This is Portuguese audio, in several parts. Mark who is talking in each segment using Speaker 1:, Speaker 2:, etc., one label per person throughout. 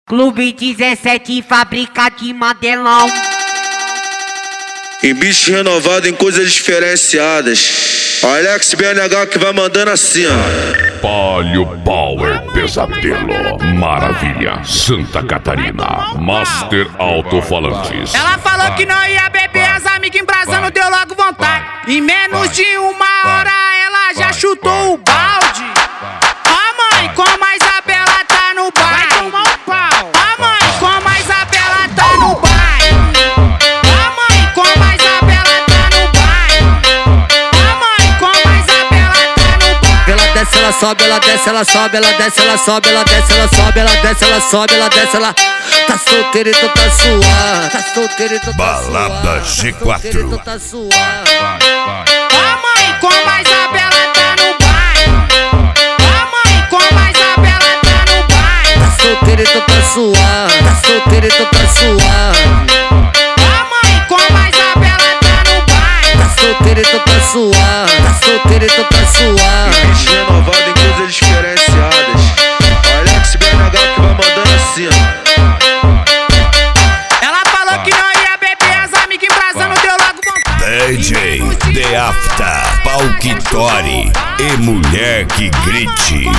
Speaker 1: Clube 17, fábrica de Madelão.
Speaker 2: Em bicho renovado, em coisas diferenciadas. Alex BNH que vai mandando assim, ó.
Speaker 3: Palio Power Pesadelo. Maravilha, Santa Catarina. Master Alto-Falantes.
Speaker 4: Ela falou que não ia beber, as amigas embrasando, deu logo vontade. Em menos de uma hora ela já chutou o balde. Ó mãe, como a Isabela tá no baile. Vai tomar um pau. Ó mãe, como a Isabela tá no baile. Ó mãe, como a Isabela tá no baile. Ó mãe, como a Isabela tá no baile.
Speaker 5: Ela desce, ela sobe, ela desce, ela sobe, ela desce, ela sobe, ela desce, ela sobe, ela desce, ela sobe, ela desce, ela tá solteira, então tá suave. Tá solteira, então tá suave.
Speaker 3: Balada G4.
Speaker 5: Então tá suave.
Speaker 4: Ó mãe, como a Isabela tá no baile. Ó mãe, como a Isabela tá no baile.
Speaker 5: Tá solteira, então tá suave. Tá solteira, então tá suave.
Speaker 4: Ó mãe, como a Isabela tá no baile.
Speaker 5: Tá solteira, então tá suave. Tá solteira, então tá suave.
Speaker 2: Bicho renovado, em coisas diferenciadas. Alex BNH que vai mandando assim, ó.
Speaker 4: Ela falou que não ia beber, as amigas embrasando, deu logo vontade.
Speaker 3: DJ The After, Palquitori e mulher que grite.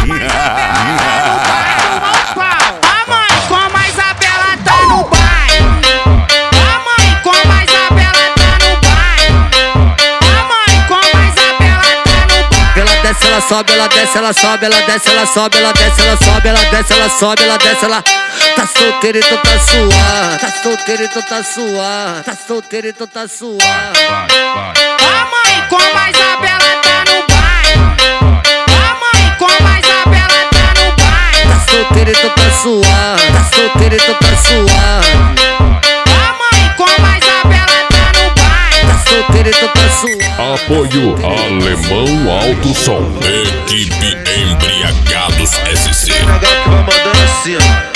Speaker 4: Ó mãe, como a Isabela tá no baile. Ó mãe, como a Isabela tá no baile. Ó mãe, como a Isabela tá no baile.
Speaker 5: Ela desce, ela sobe, ela desce, ela sobe, ela desce, ela sobe, ela desce, ela sobe, ela desce, ela sobe, ela desce, ela tá solteira, então tá suave. Tá solteira, então tá suave. Tá solteira, então tá suave.
Speaker 4: Ó mãe, como a Isabela tá no baile. Ó mãe, como a Isabela tá no baile.
Speaker 5: Tá solteira, então tá suave. Tá solteira, então tá suave.
Speaker 4: Ó mãe, como a Isabela tá no baile.
Speaker 5: Tá solteira, então tá suave.
Speaker 3: Apoio Alemão Alto Som. Equipe Embriagados SC.
Speaker 2: BNH que vai mandando assim, ó.